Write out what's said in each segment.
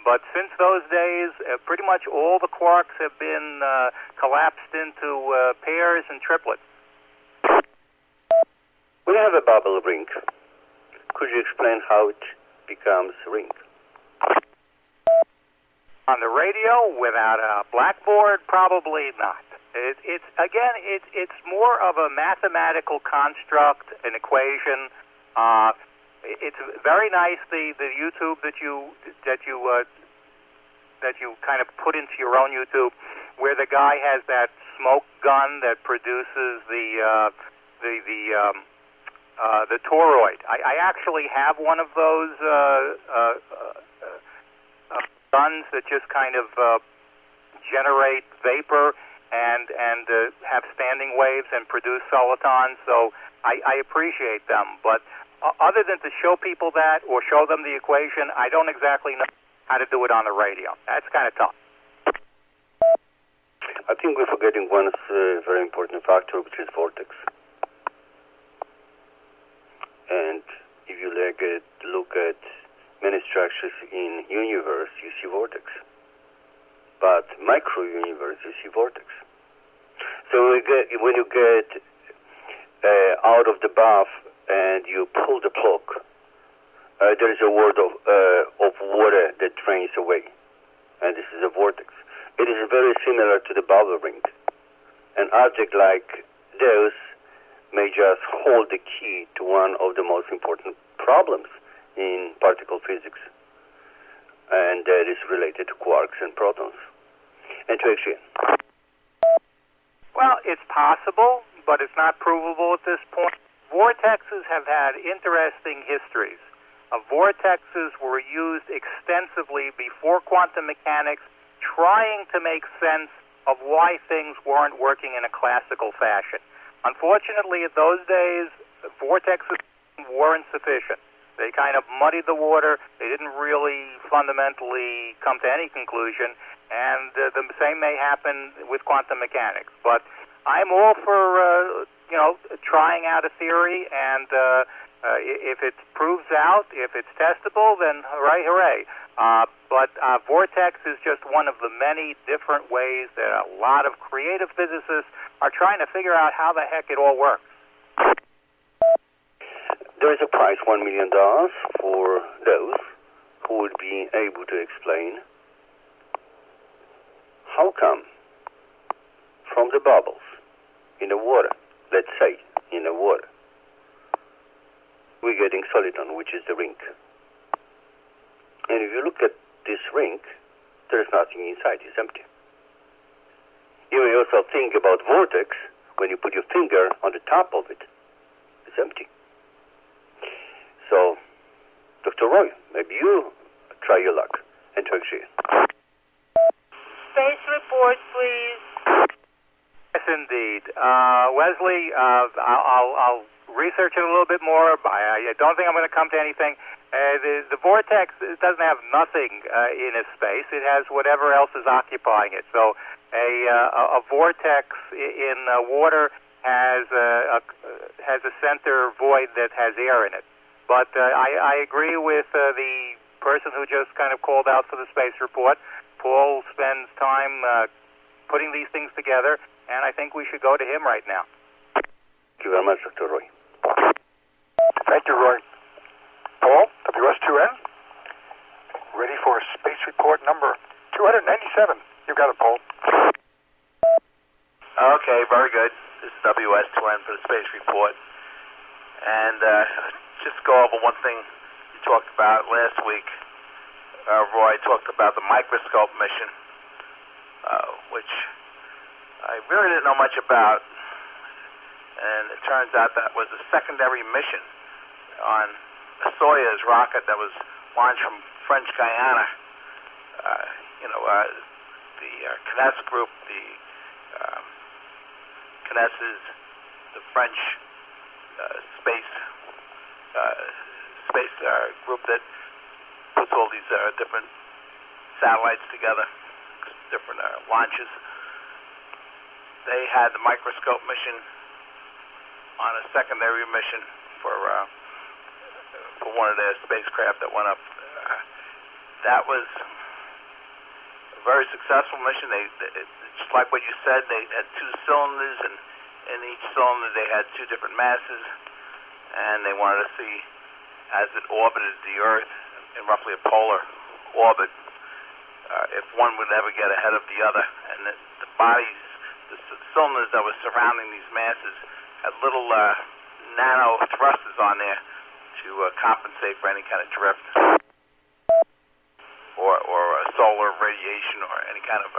But since those days, pretty much all the quarks have been collapsed into pairs and triplets. We have a bubble ring. Could you explain how it becomes a ring? On the radio, without a blackboard, probably not. It's more of a mathematical construct, an equation. It's very nice the YouTube that you kind of put into your own YouTube, where the guy has that smoke gun that produces the toroid. I actually have one of those guns that just kind of generate vapor and have standing waves and produce solitons. So I appreciate them, but other than to show people that or show them the equation, I don't exactly know how to do it on the radio. That's kind of tough. I think we're forgetting one very important factor, which is vortex. And if you look at many structures in universe, you see vortex. But micro-universe, you see vortex. So when you get out of the bath and you pull the plug, there is a word of water that drains away. And this is a vortex. It is very similar to the bubble ring. An object like those may just hold the key to one of the most important problems in particle physics, and that is related to quarks and protons and to axion. Well, it's possible, but it's not provable at this point. Vortexes have had interesting histories. Vortexes were used extensively before quantum mechanics, trying to make sense of why things weren't working in a classical fashion. Unfortunately, at those days, vortexes weren't sufficient. They kind of muddied the water. They didn't really fundamentally come to any conclusion, and the same may happen with quantum mechanics. But I'm all for, trying out a theory, and if it proves out, if it's testable, then hooray, hooray. But vortex is just one of the many different ways that a lot of creative physicists are trying to figure out how the heck it all works. There is a prize, $1 million, for those who would be able to explain how come from the bubbles in the water, let's say in the water, we're getting soliton, which is the ring. And if you look at this ring, there's nothing inside, it's empty. You may also think about vortex. When you put your finger on the top of it, it's empty. So, Dr. Roy, maybe you try your luck and try to. Space report, please. Yes, indeed. Wesley, I'll research it a little bit more. I don't think I'm going to come to anything. The vortex doesn't have nothing in its space. It has whatever else is occupying it. So a vortex in water has a center void that has air in it. But I agree with the person who just kind of called out for the space report. Paul spends time putting these things together, and I think we should go to him right now. Thank you very much, Dr. Roy. Thank you, Roy. Paul, WS2N, ready for space report number 297. You got it, Paul. Okay, very good. This is WS2N for the space report. And just go over one thing you talked about last week. Roy talked about the microscope mission, which I really didn't know much about. And it turns out that was a secondary mission on a Soyuz rocket that was launched from French Guiana. The CNES group, CNES is the French space group that puts all these different satellites together, different launches. They had the microscope mission on a secondary mission for one of their spacecraft that went up. That was very successful mission. Just like what you said, they had 2 cylinders, and in each cylinder they had 2 different masses, and they wanted to see, as it orbited the Earth in roughly a polar orbit, if one would ever get ahead of the other. And the bodies, the cylinders that were surrounding these masses, had little nano thrusters on there to compensate for any kind of drift or solar radiation or any kind of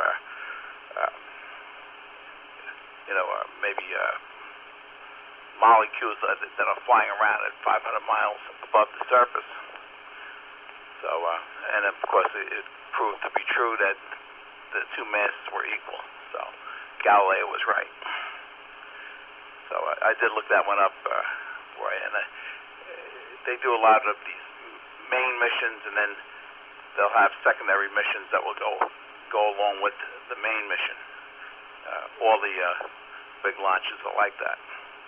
maybe molecules that are flying around at 500 miles above the surface. So, and of course, it proved to be true that the 2 masses were equal. So, Galileo was right. So, I did look that one up, Roy, and they do a lot of these main missions, and then they'll have secondary missions that will go along with the main mission. All the big launches are like that.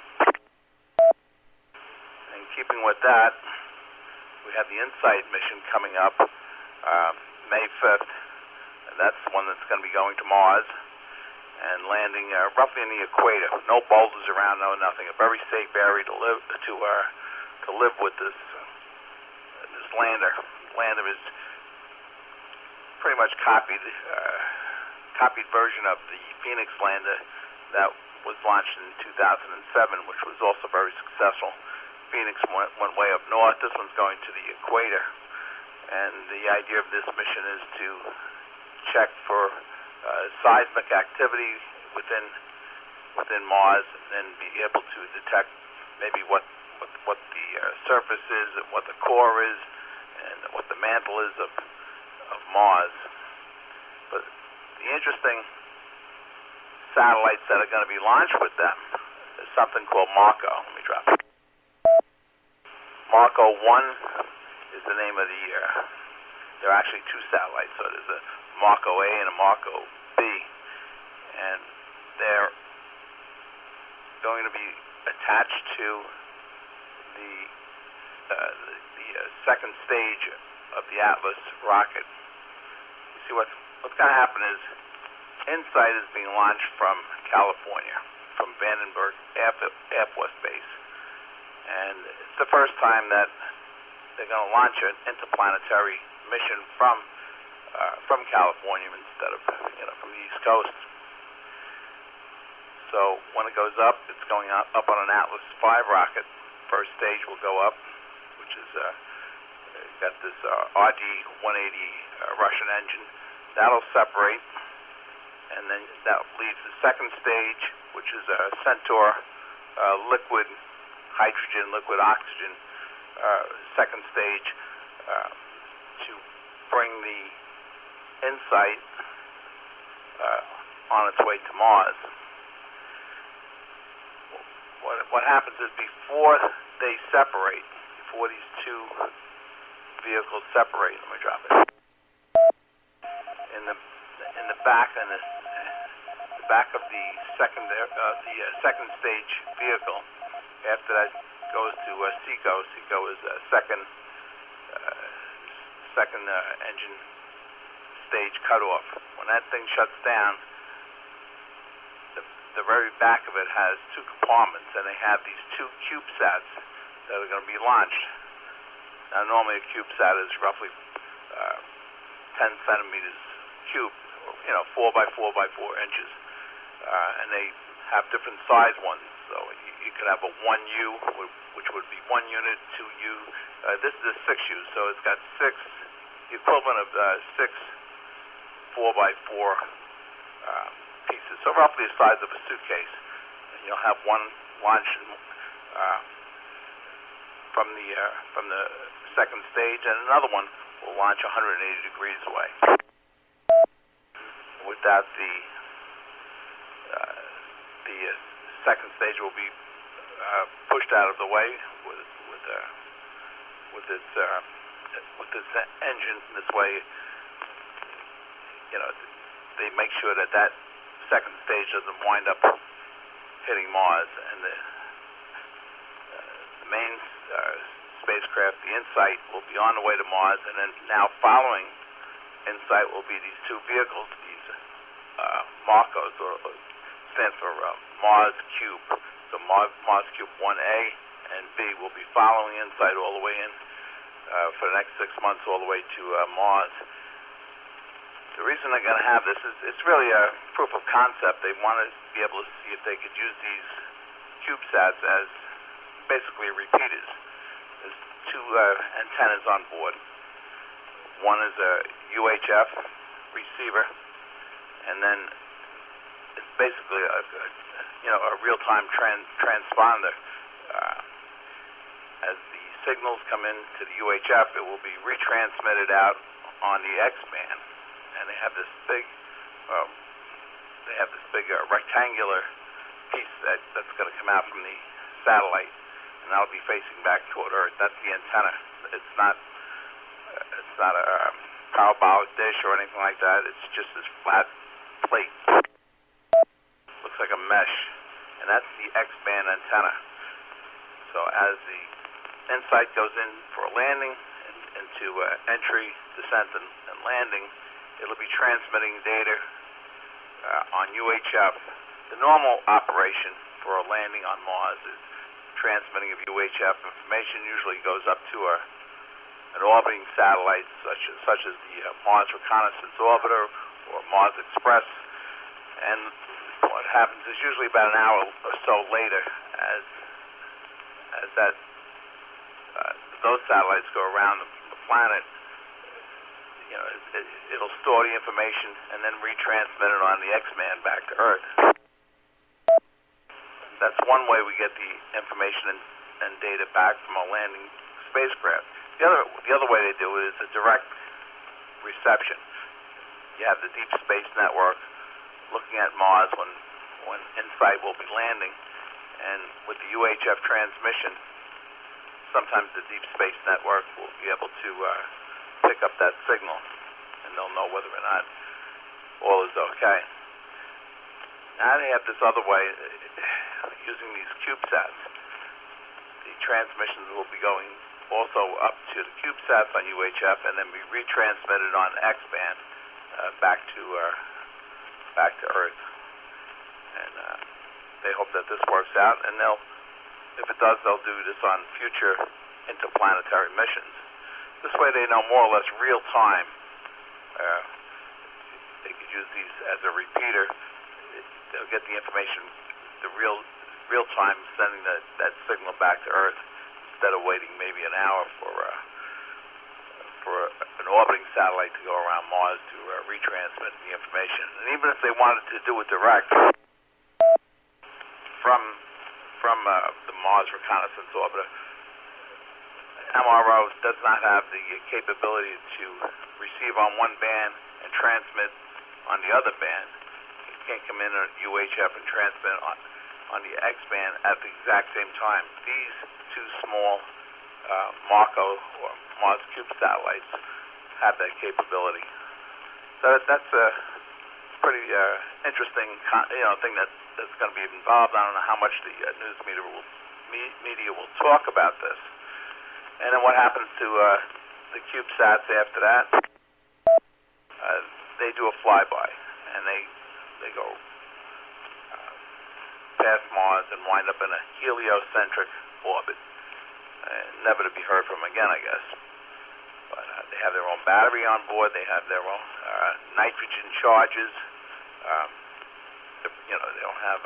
And keeping with that, we have the InSight mission coming up May 5th, and that's the one that's going to be going to Mars and landing roughly in the equator. No boulders around, no nothing. A very safe area to live with this lander. The lander is pretty much copied version of the Phoenix lander that was launched in 2007, which was also very successful. Phoenix went way up north. This one's going to the equator, and the idea of this mission is to check for seismic activity within Mars, and be able to detect maybe what the surface is, and what the core is, and what the mantle is of Mars. But the interesting satellites that are going to be launched with them is something called MARCO. Let me drop it. MARCO 1 is the name of the year. There are actually 2 satellites, so there's a MARCO A and a MARCO B, and they're going to be attached to the second stage of the Atlas rocket. You see, what's going to happen is InSight is being launched from California, from Vandenberg Air Force Base, and it's the first time that they're going to launch an interplanetary mission from California instead of from the East Coast. So when it goes up, it's going up on an Atlas V rocket. First stage will go up, which is got this RD-180 Russian engine. That'll separate, and then that leaves the second stage, which is a Centaur liquid hydrogen, liquid oxygen second stage to bring the InSight on its way to Mars. What happens is before they separate, before these 2 vehicles separate, let me drop it. In the back, and the back of the second stage vehicle, after that goes to SECO. SECO is a second engine stage cutoff. When that thing shuts down, the very back of it has 2 compartments, and they have these 2 CubeSats that are going to be launched. Now, normally a CubeSat is roughly 10 centimeters cubed, 4 by 4 by 4 inches, and they have different size ones. So you could have a 1U, which would be 1 unit, 2U. This is a 6U, so it's got 6, the equivalent of 6 4 by 4 pieces, so roughly the size of a suitcase. And you'll have one launch from the second stage, and another one will launch 180 degrees away. With that, the second stage will be pushed out of the way with this engine. This way, they make sure that second stage doesn't wind up hitting Mars, and the main spacecraft, the InSight, will be on the way to Mars, and then now following InSight site will be these two vehicles, these Marcos, or stands for Mars Cube. So Mars Cube 1A and B will be following InSight all the way in for the next 6 months, all the way to Mars. The reason they're going to have this is it's really a proof of concept. They want to be able to see if they could use these CubeSats as basically repeaters. There's two antennas on board. One is a UHF receiver, and then it's basically a real-time transponder. As the signals come into the UHF, it will be retransmitted out on the X-band, and they have this big, rectangular piece that's going to come out from the satellite, and that'll be facing back toward Earth. That's the antenna. It's not a parabolic dish or anything like that. It's just this flat plate. Looks like a mesh, and that's the X-band antenna. So as the InSight goes in for a landing, into entry, descent, and landing, it'll be transmitting data on UHF. The normal operation for a landing on Mars is transmitting of UHF information. Usually goes up to an orbiting satellite, such as the Mars Reconnaissance Orbiter or Mars Express. And what happens is usually about an hour or so later, as those satellites go around the planet, it'll store the information and then retransmit it on the X-band back to Earth. That's one way we get the information and data back from a landing spacecraft. The other way they do it is a direct reception. You have the Deep Space Network looking at Mars when InSight will be landing, and with the UHF transmission, sometimes the Deep Space Network will be able to pick up that signal, and they'll know whether or not all is okay. Now they have this other way, using these CubeSats. The transmissions will be going also up to the CubeSats on UHF, and then be retransmitted on X-band back to Earth. And they hope that this works out, and if it does, they'll do this on future interplanetary missions. This way they know more or less real time. They could use these as a repeater. They'll get the information, the real time, sending that signal back to Earth instead of waiting maybe an hour for an orbiting satellite to go around Mars to retransmit the information. And even if they wanted to do it direct from the Mars Reconnaissance Orbiter, MRO does not have the capability to receive on one band and transmit on the other band. You can't come in at UHF and transmit on the X-band at the exact same time. These two small Marco or Mars Cube satellites have that capability. So that's a pretty interesting thing that's going to be involved. I don't know how much the news media will talk about this. And then what happens to the CubeSats after that? They do a flyby, and they go past Mars and wind up in a heliocentric orbit, never to be heard from again, I guess. But they have their own battery on board. They have their own nitrogen charges. They don't have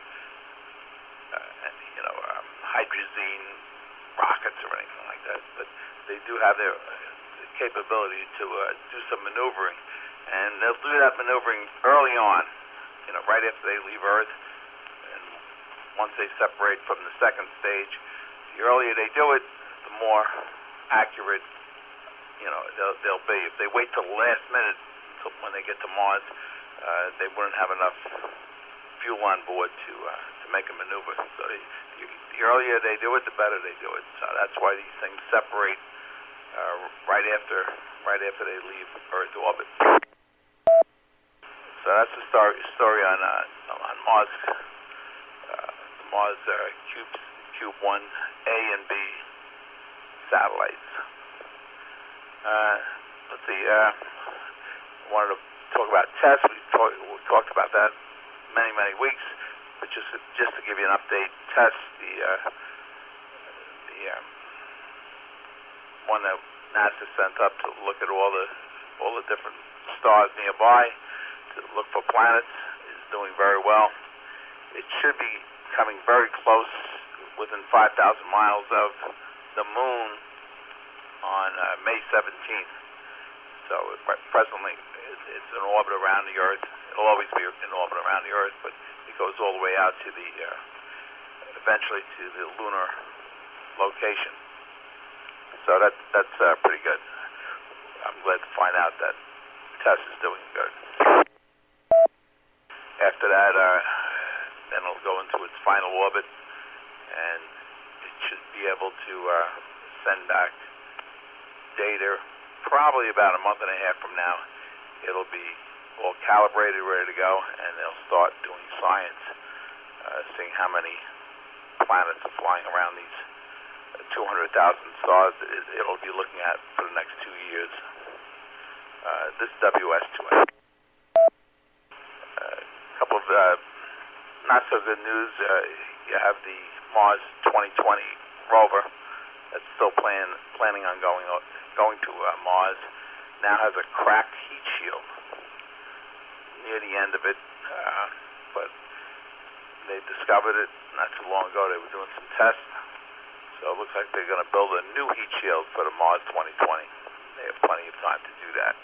hydrazine rockets or anything like that, but they do have their capability to do some maneuvering, and they'll do that maneuvering early on, right after they leave Earth, and once they separate from the second stage. The earlier they do it, the more accurate they'll be. If they wait till the last minute, until when they get to Mars, they wouldn't have enough fuel on board to make a maneuver. So the earlier they do it, the better they do it. So that's why these things separate right after they leave Earth orbit. So that's the story on Mars. Mars Cube 1A and B satellites. Let's see. wanted to talk about tests. We talked about that many weeks, but just to give you an update, tests the one that NASA sent up to look at all the different stars nearby to look for planets is doing very well. It should be coming very close, within 5,000 miles of the moon on May 17th. So presently it's in orbit around the Earth. It'll always be in orbit around the Earth, but it goes all the way out to eventually to the lunar location. So that's pretty good. I'm glad to find out that TESS is doing good. After that, then it'll go into its final orbit, and it should be able to send back data probably about a month and a half from now. It'll be all calibrated, ready to go, and they'll start doing science, seeing how many planets are flying around these 200,000 stars it'll be looking at for the next 2 years. This is WS2N. A couple of not so good news. You have the Mars 2020 rover that's still planning on going to Mars. Now has a cracked heat shield near the end of it, but they discovered it not too long ago. They were doing some tests, so it looks like they're going to build a new heat shield for the Mars 2020. They have plenty of time to do that.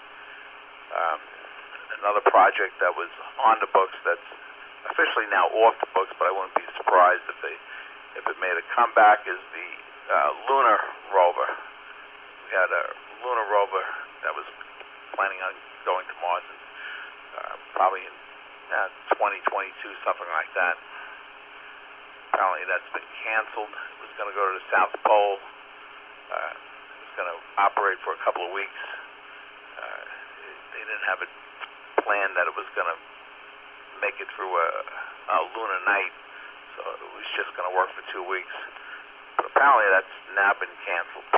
Another project that was on the books that's officially now off the books, but I wouldn't be surprised if it made a comeback, is the lunar rover. We had a lunar rover that was planning on going to Mars probably in 2022, something like that. Apparently that's been canceled. It was going to go to the South Pole. It was going to operate for a couple of weeks. They didn't have it planned that it was going to make it through a lunar night, so it was just going to work for 2 weeks. But apparently that's now been canceled.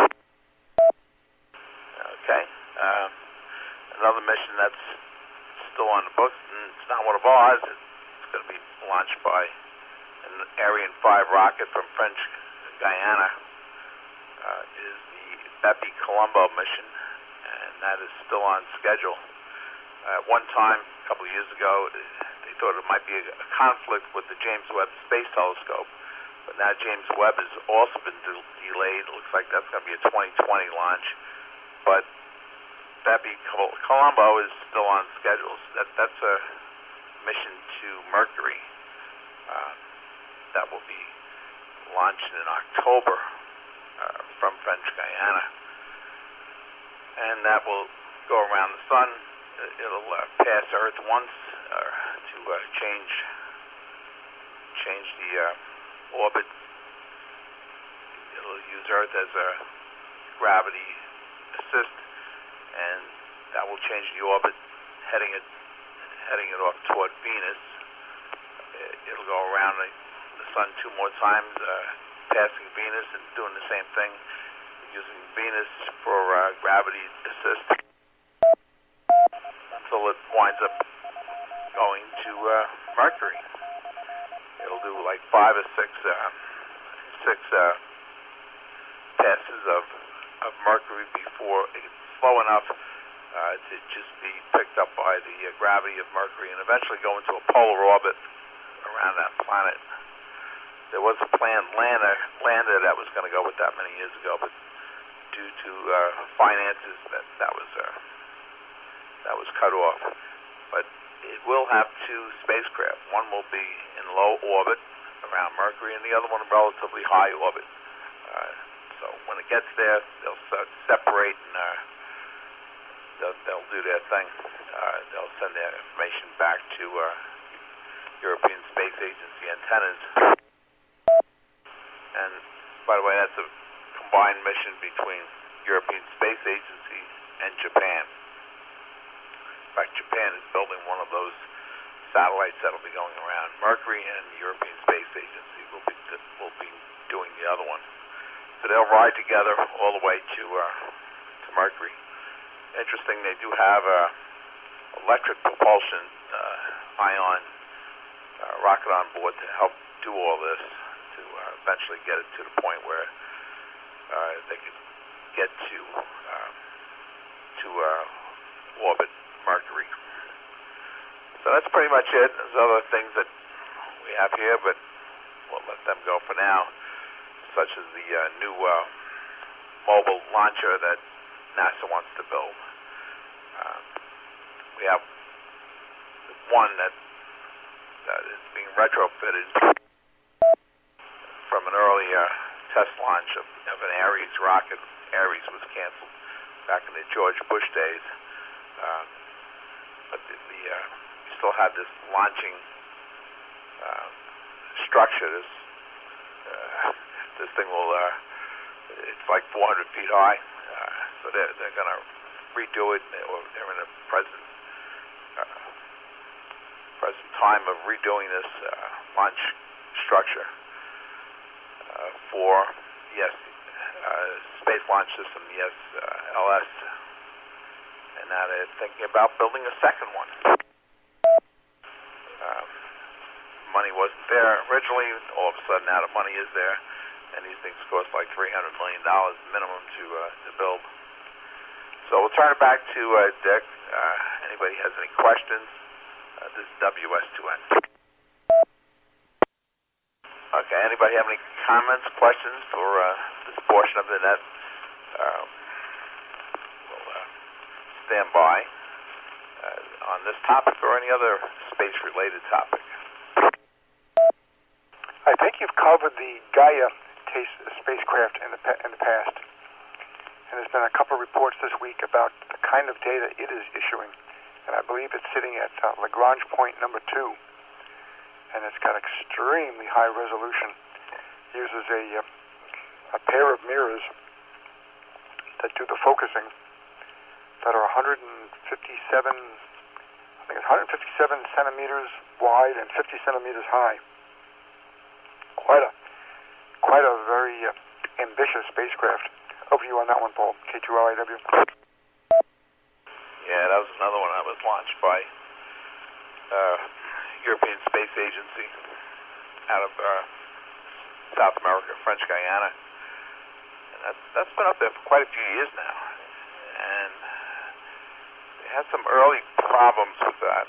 Okay. Another mission that's still on the books, and it's not one of ours. It's going to be launched by an Ariane 5 rocket from French Guiana. Is the Bepi-Colombo mission, and that is still on schedule. At one time, a couple of years ago, they thought it might be a conflict with the James Webb Space Telescope, but now James Webb has also been delayed. It looks like that's going to be a 2020 launch, but Bepi-Colombo is still on schedule. So that's a mission to Mercury that will be launched in October from French Guiana, and that will go around the sun. It'll pass Earth once to change the orbit. It'll use Earth as a gravity assist, and that will change the orbit, heading it off toward Venus. It'll go around the sun 2 more times, passing Venus and doing the same thing, using Venus for gravity assist, until it winds up going to Mercury. It'll do like 5 or 6 passes of Mercury before it gets slow enough to just be picked up by the gravity of Mercury and eventually go into a polar orbit around that planet. There was a planned lander that was going to go with that many years ago, but due to finances, that was cut off. But it will have 2 spacecraft. One will be in low orbit around Mercury, and the other one in relatively high orbit. So when it gets there, they'll separate, and they'll do their thing. They'll send their information back to European Space Agency antennas. And by the way, that's a combined mission between European Space Agency and Japan. In fact, Japan is building one of those satellites that'll be going around Mercury, and the European Space Agency will be doing the other one. So they'll ride together all the way to Mercury. Interesting, they do have electric propulsion ion rocket on board to help do all this, to eventually get it to the point where they could get to orbit Mercury. So that's pretty much it. There's other things that we have here, but we'll let them go for now, such as the new mobile launcher that NASA wants to build. We have one that is being retrofitted from an earlier test launch of an Ares rocket. Ares was canceled back in the George Bush days, but we still have this launching structure. This thing will, it's like 400 feet high, so they're going to redo it. They're in the present time of redoing this launch structure for Space Launch System, the SLS, and now they're thinking about building a second one. Money wasn't there originally. All of a sudden, now the money is there, and these things cost like $300 million minimum to build. So we'll turn it back to Dick. Anybody has any questions? This is WS2N. Okay, anybody have any comments, questions for this portion of the net? We'll stand by on this topic or any other space-related topic. I think you've covered the Gaia spacecraft in the past, and there's been a couple of reports this week about the kind of data it is issuing, and I believe it's sitting at Lagrange point number 2, and it's got extremely high resolution. It uses a pair of mirrors that do the focusing that are 157 centimeters wide and 50 centimeters high. Quite a very ambitious spacecraft. Over to you on that one, Paul. K2LIW. Yeah, that was another one that was launched by European Space Agency out of South America, French Guiana. And that's been up there for quite a few years now. And they had some early problems with that.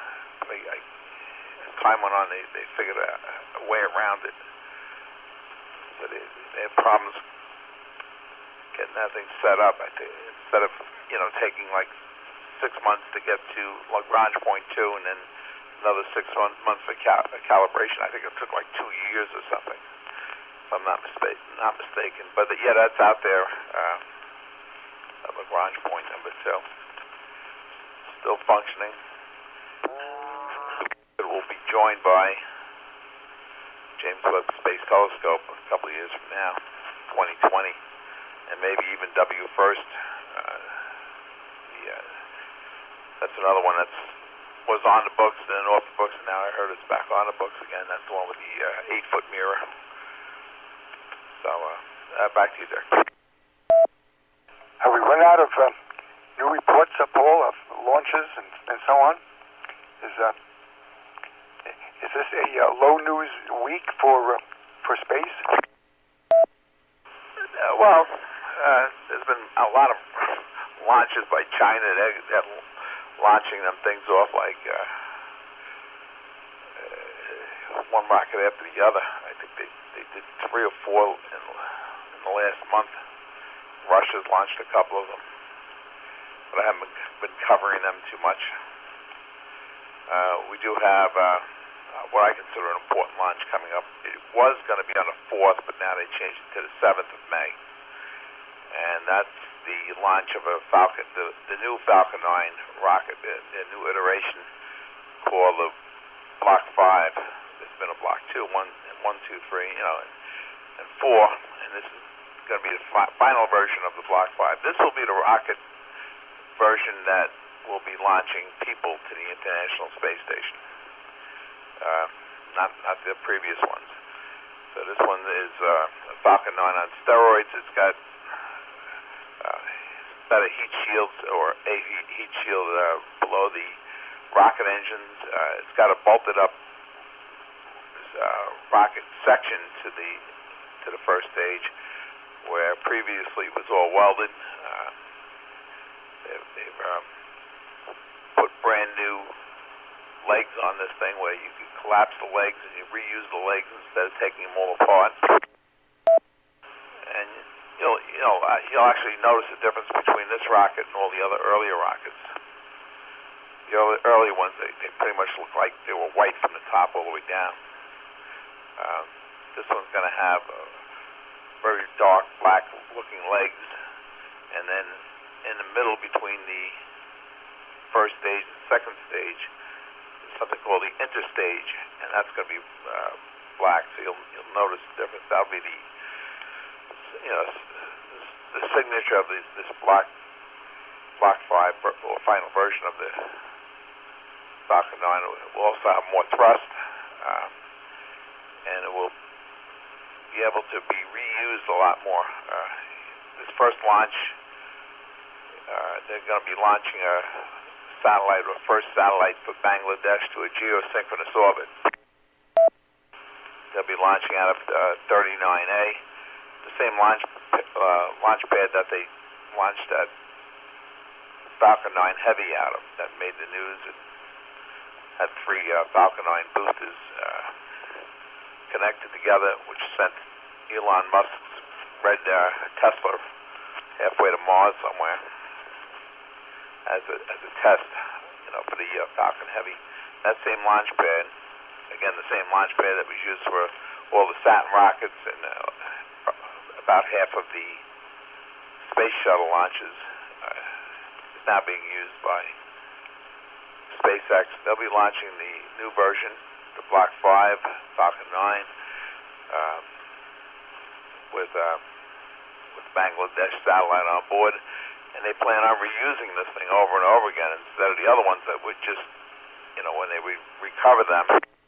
As time went on, they figured a way around it. So they had problems getting that thing set up. I think instead of taking like 6 months to get to Lagrange point 2 and then another 6 months for calibration, I think it took like 2 years or something, if I'm not mistaken. But yeah, that's out there at Lagrange point number 2, still functioning. It will be joined by James Webb Space Telescope a couple of years from now, 2020, and maybe even WFIRST. That's another one that was on the books and then off the books, and now I heard it's back on the books again. That's the one with the 8-foot mirror. So back to you, Dick. Have we run out of new reports, Paul, of launches and so on? Is this a low news week for space? Well, there's been a lot of launches by China. They're launching them things off like one rocket after the other. I think they did 3 or 4 in the last month. Russia's launched a couple of them, but I haven't been covering them too much. We do have what I consider an important launch coming up. It was going to be on the 4th, but now they changed it to the 7th of May. And that's the launch of a Falcon, the new Falcon 9 rocket, the new iteration called the Block 5. There's been a Block 2, 1, 2, 3, and 4. And this is going to be the final version of the Block 5. This will be the rocket version that will be launching people to the International Space Station. Not the previous ones. So this one is Falcon 9 on steroids. It's got set of heat shields or a heat shield below the rocket engines. It's got a bolted up rocket section to the first stage, where previously it was all welded. They've put brand new legs on this thing where you can collapse the legs and you reuse the legs instead of taking them all apart. And you'll actually notice the difference between this rocket and all the other earlier rockets. The early ones, they pretty much look like they were white from the top all the way down. This one's going to have very dark black looking legs, and then in the middle between the first stage and second stage is something called the interstage, and that's going to be black. So you'll notice the difference. That'll be the signature of this Block 5 or final version of the Falcon 9. It will also have more thrust, and it will be able to be reused a lot more. This first launch, they're going to be launching a satellite, or first satellite for Bangladesh to a geosynchronous orbit. They'll be launching out of 39A, the same launch pad that they launched that Falcon 9 Heavy out of, that made the news. It had 3 Falcon 9 boosters connected together, which sent Elon Musk's red Tesla halfway to Mars somewhere as a test, for the Falcon Heavy. That same launch pad, again, the same launch pad that was used for all the Saturn rockets and about half of the space shuttle launches, is now being used by SpaceX. They'll be launching the new version, the Block 5 Falcon 9, with Bangladesh satellite on board, and they plan on reusing this thing over and over again instead of the other ones that would just, when they would recover them,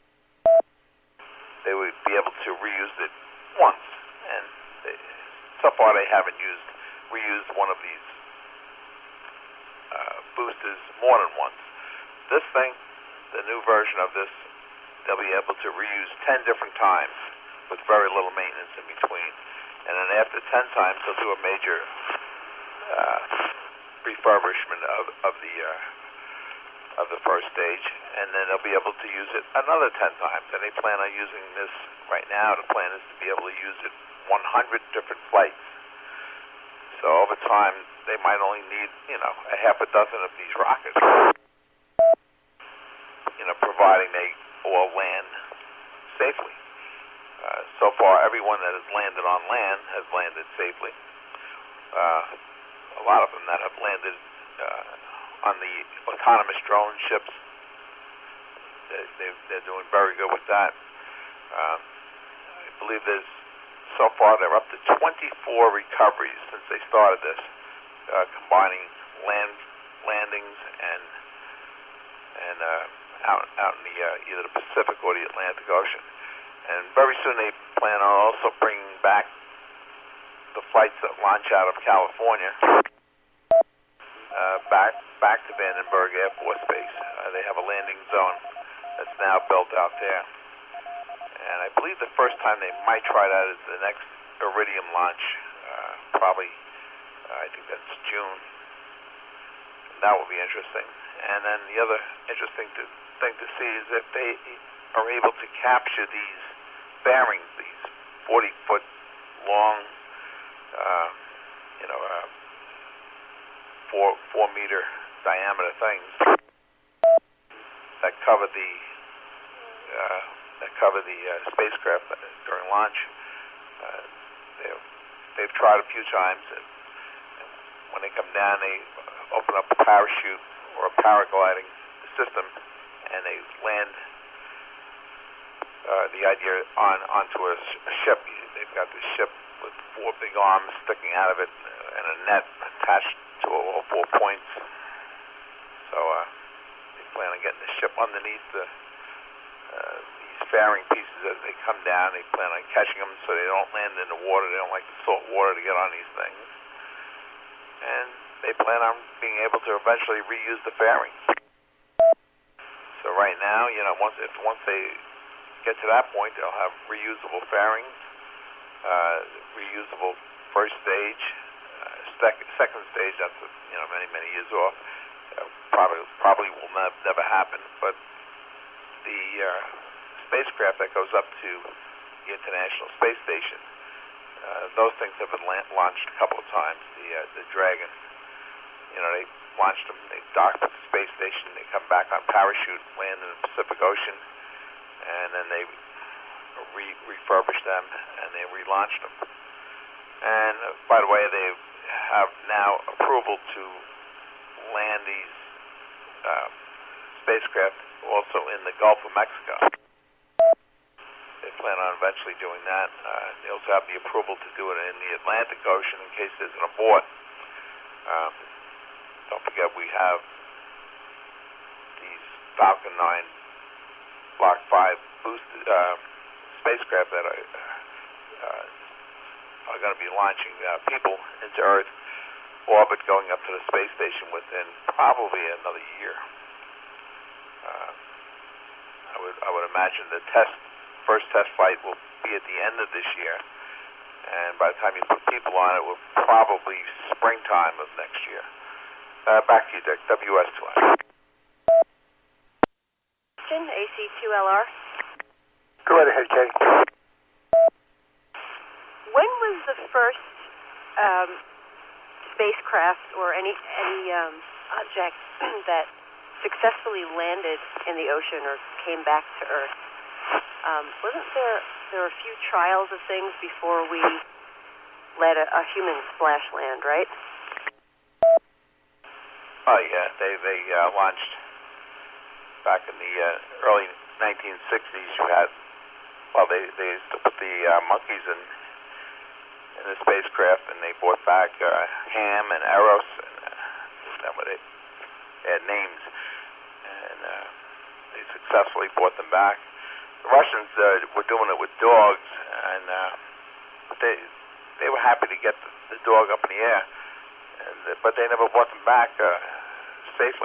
they would be able to reuse it once. And so far they haven't reused one of these boosters more than once. This thing, the new version of this, they'll be able to reuse 10 different times with very little maintenance in between. And then after 10 times, they'll do a major refurbishment of the first stage, and then they'll be able to use it another 10 times. And they plan on using this right now. The plan is to be able to use it 100 different flights. So over time, they might only need, a half a dozen of these rockets, providing they all land safely. So far, everyone that has landed on land has landed safely. A lot of them that have landed on the autonomous drone ships, they're doing very good with that. I believe so far they're up to 24 recoveries since they started this, combining landings and out in the either the Pacific or the Atlantic Ocean. And very soon they plan on also bringing back the flights that launch out of California back to Vandenberg Air Force Base. They have a landing zone that's now built out there. And I believe the first time they might try that is the next Iridium launch, probably, I think that's June. That will be interesting. And then the other interesting thing to see is if they are able to capture these bearings, these 40-foot long, 4-meter diameter things that cover the spacecraft during launch. They've tried a few times, and when they come down, they open up a parachute or a paragliding system, and they land the idea onto a ship. They've got this ship with 4 big arms sticking out of it and a net attached to all 4 points. So they plan on getting the ship underneath these fairing pieces as they come down. They plan on catching them so they don't land in the water. They don't like the salt water to get on these things. And they plan on being able to eventually reuse the fairing. So right now, once they get to that point, they'll have reusable fairings, reusable first stage, second stage. That's many years off. Probably will never happen. But the spacecraft that goes up to the International Space Station, those things have been launched a couple of times. The Dragon, they launched them. They docked at the space station. They come back on parachute, land in the Pacific Ocean, and then they refurbished them and they relaunched them. And by the way, they have now approval to land these spacecraft also in the Gulf of Mexico. They plan on eventually doing that. They also have the approval to do it in the Atlantic Ocean in case there's an abort. Don't forget we have these Falcon 9 Block 5 boosted spacecraft that are going to be launching people into Earth orbit, going up to the space station within probably another year. I would imagine the first test flight will be at the end of this year, and by the time you put people on it, will probably springtime of next year. Back to you, Dick. WS2. AC2LR. Go right ahead, Kay. When was the first spacecraft or any object that successfully landed in the ocean or came back to Earth? Wasn't there a few trials of things before we let a human splash land, right? Oh yeah, they launched back in the early 1960s. You had they used to put the monkeys in the spacecraft, and they brought back Ham and Eros, and they had names, and they successfully brought them back. The Russians were doing it with dogs, and they were happy to get the dog up in the air, but they never brought them back safely.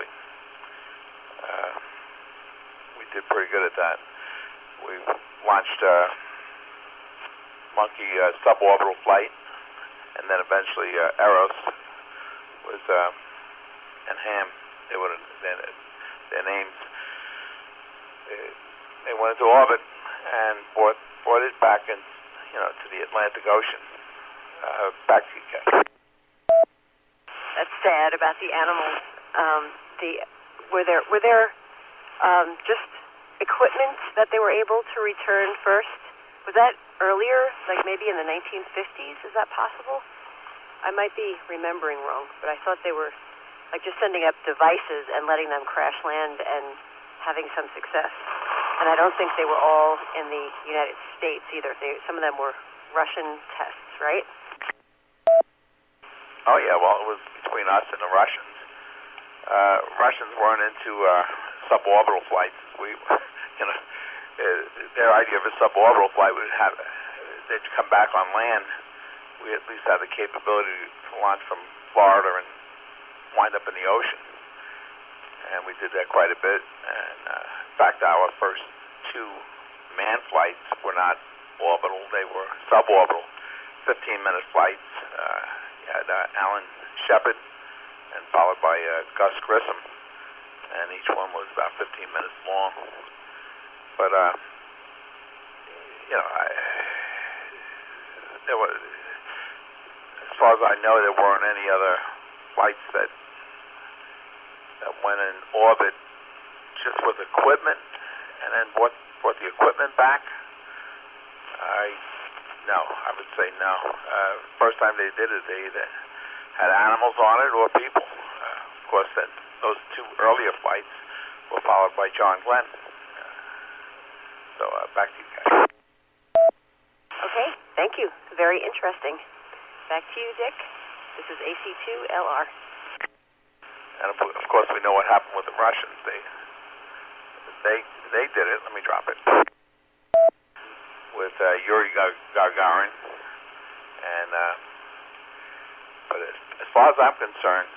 We did pretty good at that. We launched monkey suborbital flight, and then eventually Eros was and Ham. They were their names. They went into orbit and brought it back in, to the Atlantic Ocean. Back to you, Ken. That's sad about the animals. Were there just equipment that they were able to return first? Was that earlier, like maybe in the 1950s? Is that possible? I might be remembering wrong, but I thought they were like just sending up devices and letting them crash land and having some success. And I don't think they were all in the United States either. Some of them were Russian tests, right? Oh yeah, well it was between us and the Russians. Russians weren't into suborbital flights. Their idea of a suborbital flight would have they'd come back on land. We at least had the capability to launch from Florida and wind up in the ocean, and we did that quite a bit. And in fact, our first two manned flights were not orbital; they were suborbital, 15-minute flights. You had Alan Shepard, and followed by Gus Grissom, and each one was about 15 minutes long. But there were, as far as I know, there weren't any other flights that went in orbit just with equipment and then brought the equipment back. I would say no. First time they did it, they either had animals on it or people. Of course, then those two earlier flights were followed by John Glenn. So back to you guys. Okay, thank you. Very interesting. Back to you, Dick. This is AC2LR. And of course, we know what happened with the Russians. They did it. Let me drop it. With Yuri Gagarin, and but as far as I'm concerned,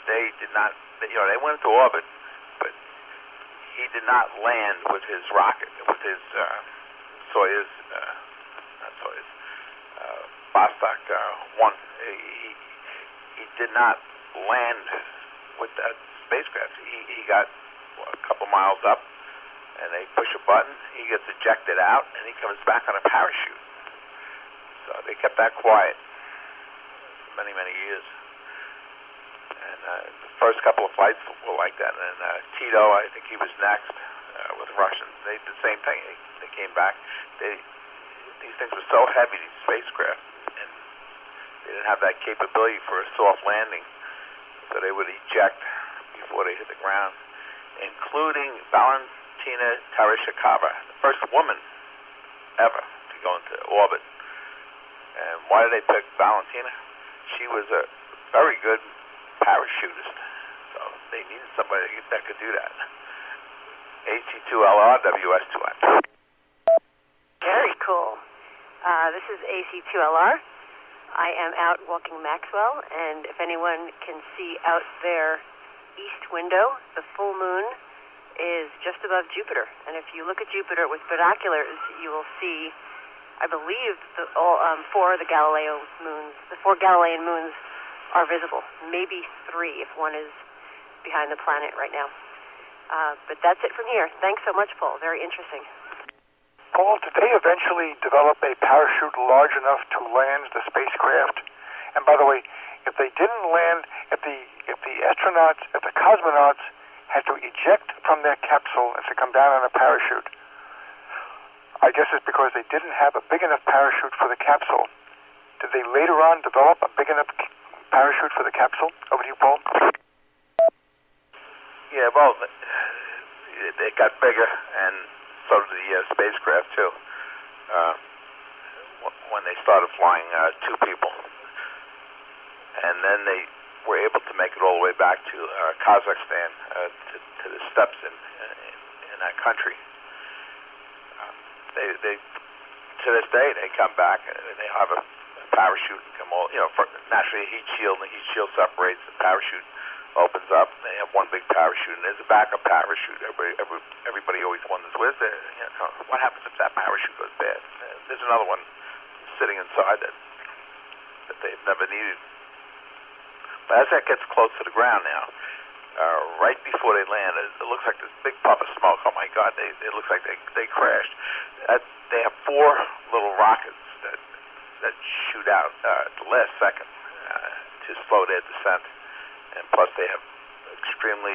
they did not. They went into orbit, but he did not land with his rocket, with his Soyuz, not Soyuz, Vostok 1. He did not land with that spacecraft. He got a couple miles up, and they push a button. He gets ejected out, and he comes back on a parachute. So they kept that quiet for many, many years. And the first couple of flights were like that. And then Tito, I think he was next with Russians. They did the same thing. They came back. These things were so heavy, these spacecraft, and they didn't have that capability for a soft landing. So they would eject before they hit the ground, including Valentina Tereshkova, the first woman ever to go into orbit. And why did they pick Valentina? She was a very good parachutist, so they needed somebody that could do that. AC2LR, WS2N. Very cool. This is AC2LR. I am out walking Maxwell, and if anyone can see out their east window, the full moon is just above Jupiter. And if you look at Jupiter with binoculars, you will see, I believe, four of the Galileo moons. The 4 Galilean moons are visible. Maybe 3 if one is behind the planet right now. But that's it from here. Thanks so much, Paul. Very interesting. Paul, did they eventually develop a parachute large enough to land the spacecraft? And by the way, if they didn't land, if the cosmonauts had to eject from their capsule and to come down on a parachute, I guess it's because they didn't have a big enough parachute for the capsule. Did they later on develop a big enough parachute for the capsule? Over to you, Paul. Yeah, well, it got bigger, and so did the spacecraft, too, when they started flying 2 people. And then they were able to make it all the way back to Kazakhstan, to the steppes in that country. They to this day, they come back, and they have a parachute and come all, naturally a heat shield, and the heat shield separates, the parachute opens up, and they have one big parachute, and there's a backup parachute. Everybody always wonders, what happens if that parachute goes bad? There's another one sitting inside that they've never needed. But as that gets close to the ground now, right before they land, it looks like this big puff of smoke. Oh my God, it looks like they crashed. They have 4 little rockets that shoot out at the last second to slow their descent. And plus, they have extremely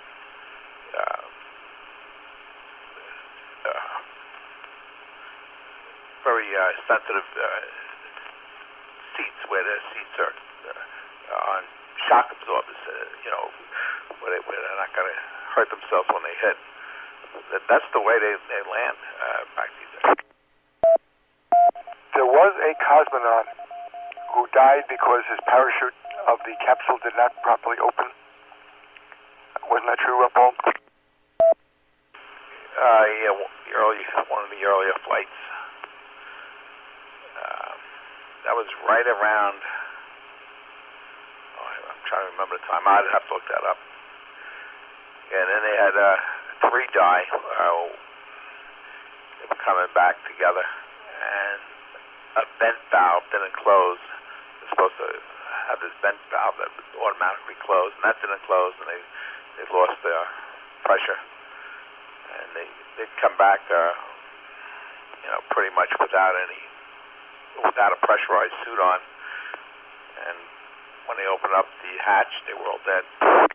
very sensitive seats, where the seats are on shock absorbers, where they're not going to hurt themselves when they hit. That's the way they land back these days. There was a cosmonaut who died because his parachute of the capsule did not properly open. Wasn't that true, Paul? Yeah, one of the earlier flights. That was right around, I'm trying to remember the time. I'd have to look that up. And then they had 3 die. They were coming back together, and a vent valve didn't close. They're supposed to have this vent valve that would automatically close, and that didn't close, and they lost their pressure, and they'd come back, pretty much without a pressurized suit on, and when they opened up the hatch, they were all dead.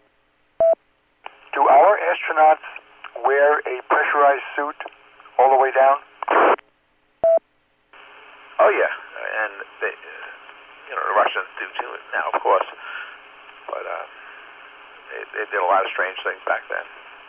Do our astronauts wear a pressurized suit all the way down? Oh yeah, and they, the Russians do too now, of course. But they did a lot of strange things back then.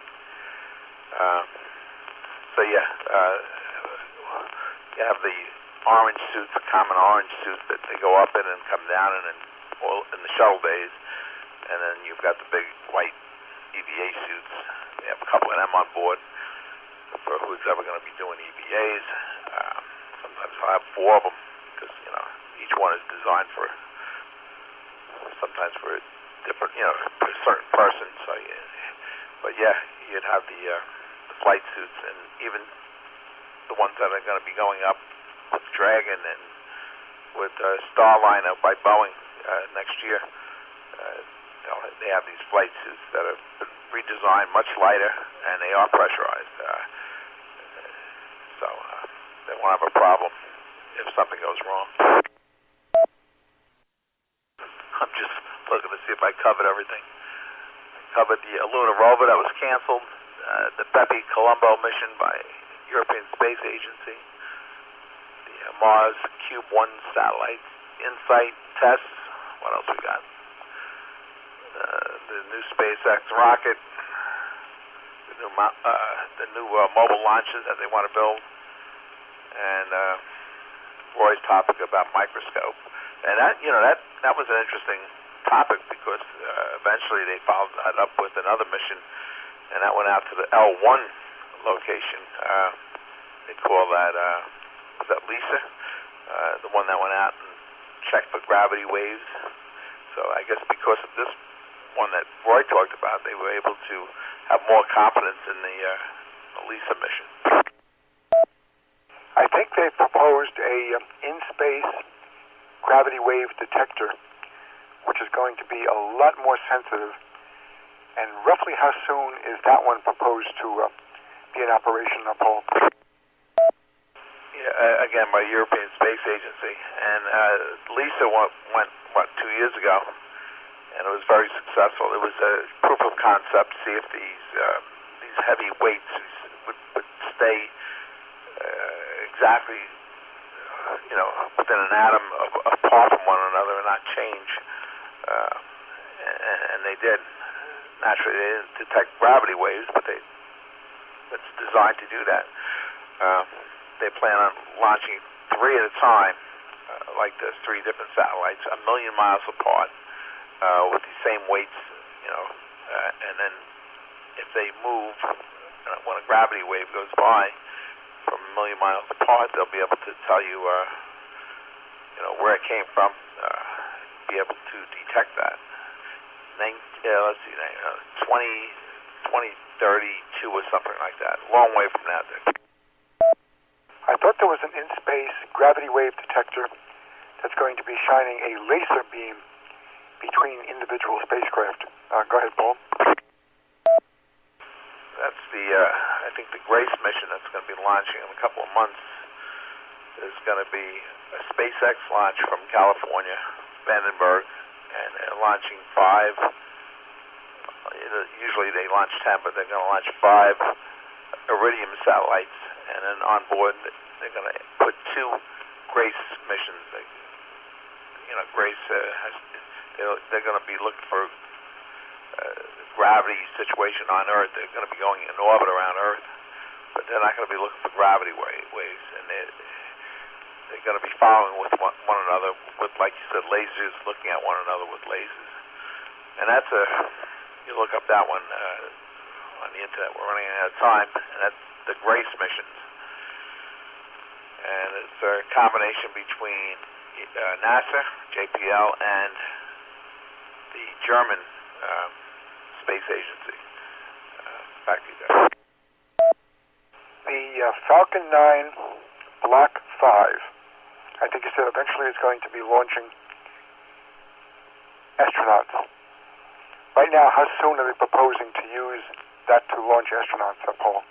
You have the orange suits, the common orange suits that they go up in and come down in the shuttle days, and then you've got the big white EVA suits. They have a couple of them on board for who's ever going to be doing EVAs. Sometimes I'll have 4 of them because each one is designed for different, a certain person. So, but yeah, you'd have the flight suits, and even the ones that are going to be going up with Dragon and with Starliner by Boeing next year. They have these flight suits that have been redesigned much lighter, and they are pressurized. So they won't have a problem if something goes wrong. I'm just looking to see if I covered everything. I covered the Luna rover that was canceled, the Bepi Colombo mission by European Space Agency, the Mars Cube 1 satellite, InSight tests. What else we got? The new SpaceX rocket, the new mobile launches that they want to build, and Roy's topic about microscope. And that was an interesting topic because eventually they followed that up with another mission, and that went out to the L1 location. They call that was that Lisa, the one that went out and checked for gravity waves. So I guess because of this one that Roy talked about, they were able to have more confidence in the Lisa mission. I think they proposed a in-space gravity wave detector, which is going to be a lot more sensitive. And roughly how soon is that one proposed to be in operation, Paul? Yeah, again, by European Space Agency. And Lisa went 2 years ago, and it was very successful. It was a proof of concept to see if these heavy weights would stay exactly, within an atom apart from one another and not change. And they did. Naturally, they didn't detect gravity waves, but it's designed to do that. They plan on launching 3 at a time, like this, 3 different satellites, 1 million miles apart, with the same weights, and then if they move, when a gravity wave goes by from 1 million miles apart, they'll be able to tell you, where it came from, be able to detect that. Let's see, 2032 or something like that. Long way from now. I thought there was an in-space gravity wave detector that's going to be shining a laser beam between individual spacecraft. Go ahead, Paul. That's I think the Grace mission that's going to be launching in a couple of months. There's going to be a SpaceX launch from California, Vandenberg, and they're launching 5. Usually they launch 10, but they're going to launch 5 Iridium satellites, and then on board they're going to put 2 Grace missions. Grace they're going to be looking for gravity situation on Earth. They're going to be going in orbit around Earth, but they're not going to be looking for gravity waves, and they're going to be following with one another with, like you said, lasers, looking at one another with lasers. And that's you look up that one on the internet. We're running out of time, and that's the Grace missions. And it's a combination between NASA, JPL, and the German Space Agency. Back to you guys. The Falcon 9 Block 5, I think you said eventually it's going to be launching astronauts. Right now, how soon are they proposing to use that to launch astronauts, Paul?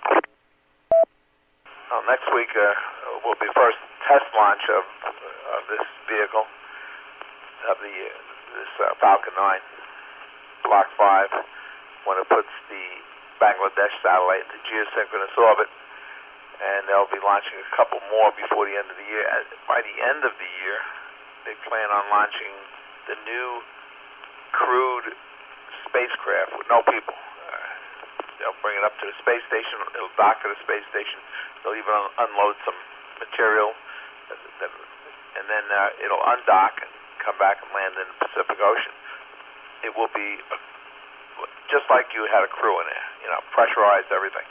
Well, next week will be the first test launch of this vehicle, of this Falcon 9 Block 5, when it puts the Bangladesh satellite into geosynchronous orbit, and they'll be launching a couple more before the end of the year. By the end of the year, they plan on launching the new crewed spacecraft with no people. They'll bring it up to the space station. It'll dock to the space station. They'll even unload some material, and then it'll undock and come back and land in the Pacific Ocean. It will be just like you had a crew in there, pressurized everything.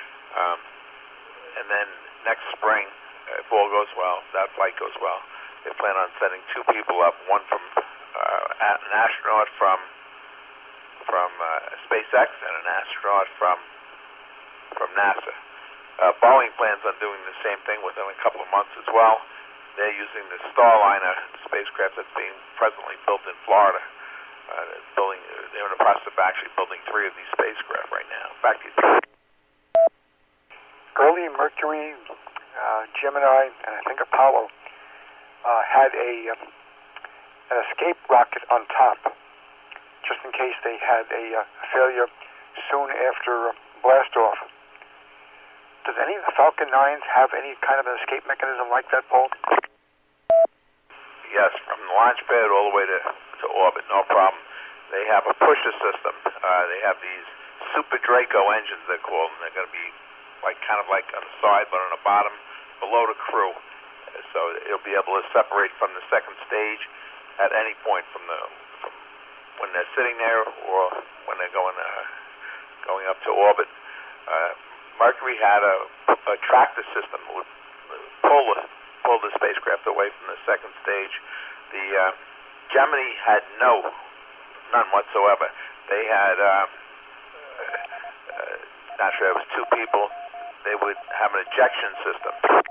And then next spring, if all goes well, that flight goes well, they plan on sending 2 people up, one from an astronaut from from SpaceX and an astronaut from NASA. Boeing plans on doing the same thing within a couple of months as well. They're using the Starliner spacecraft that's being presently built in Florida. They're in the process of actually building 3 of these spacecraft right now. Back to you. Early Mercury, Gemini, and I think Apollo had an escape rocket on top, just in case they had a failure soon after blastoff. Does any of the Falcon 9s have any kind of an escape mechanism like that, Paul? Yes, from the launch pad all the way to orbit, no problem. They have a pusher system. They have these Super Draco engines, they're called, and they're going to be kind of like on the side, but on the bottom, below the crew. So it'll be able to separate from the second stage at any point from when they're sitting there or when they're going up to orbit. Mercury had a tractor system that would pull the spacecraft away from the second stage. The Gemini had none whatsoever. They had, not sure, it was 2 people. They would have an ejection system.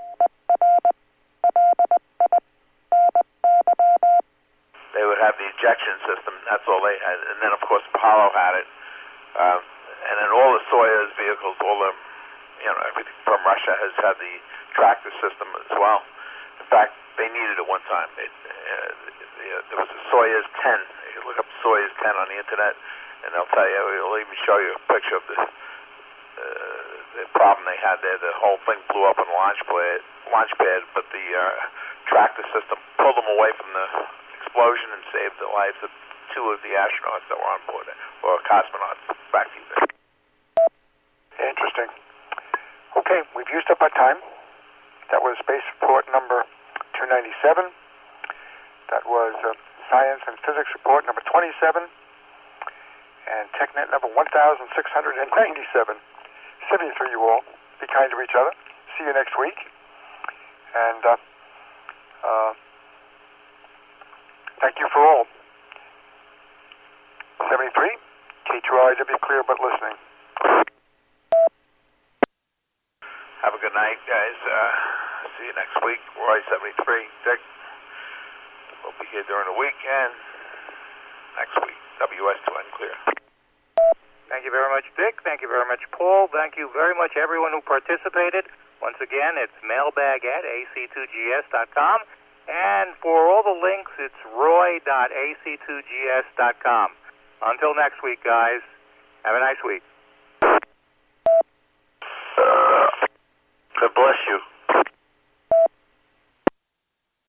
They would have the ejection system. That's all they had. And then, of course, Apollo had it. And then all the Soyuz vehicles, everything from Russia has had the tractor system as well. In fact, they needed it one time. There was a Soyuz 10. You can look up Soyuz 10 on the internet, and they'll tell you. It'll even show you a picture of the problem they had there. The whole thing blew up on the launch pad, but the tractor system pulled them away from the explosion and saved the lives of 2 of the astronauts that were on board, or cosmonauts. Back to you, Vic. Interesting. Okay, we've used up our time. That was Space Report number 297. That was Science and Physics Report number 27. And TechNet number 1697. Sitting for you all. Be kind to each other. See you next week. And thank you for all. 73, K2RIW clear but listening. Have a good night, guys. See you next week. Roy 73, Dick. We'll be here during the weekend. Next week, WS2N clear. Thank you very much, Dick. Thank you very much, Paul. Thank you very much, everyone who participated. Once again, it's mailbag@ac2gs.com. And for all the links, it's roy.ac2gs.com. Until next week, guys, have a nice week. God bless you.